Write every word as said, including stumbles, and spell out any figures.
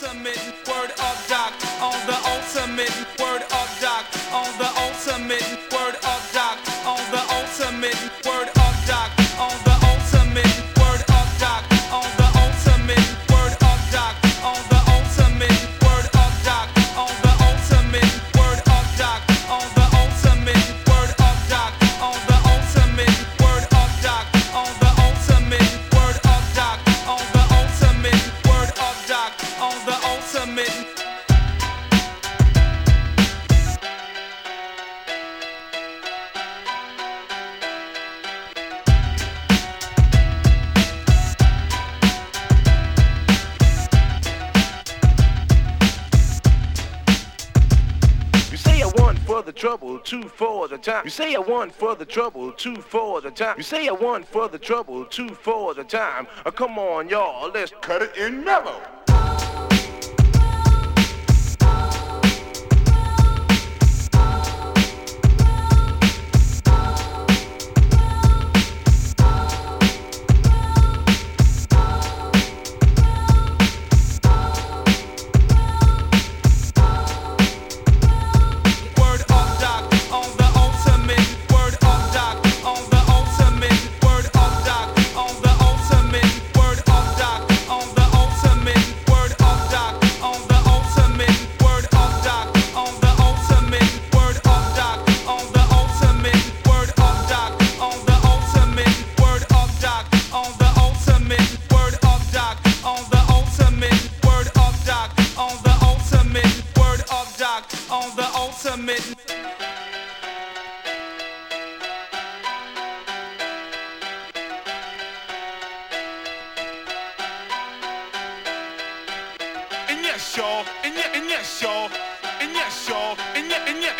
ultimate word of doc, on the ultimate word of doc, on the ultimate word of doc, on the ultimate word of doc, on the ultimate word of doc, on the ultimate word of doc, on the ultimate word of doc, on the ultimate word of doc, on the ultimate word of doc, on the ultimate word of doc, on the ultimate word of doc, on the ultimate word of doc, on the ultimate. You say I one for the trouble, two for the time. You say I one for the trouble, two for the time. You say I one for the trouble, two for the time. Uh, come on, y'all, let's cut it in mellow. On the ultimate. And yes, y'all, and yeah, and yes, y'all, and yes, y'all, and yeah, and yeah.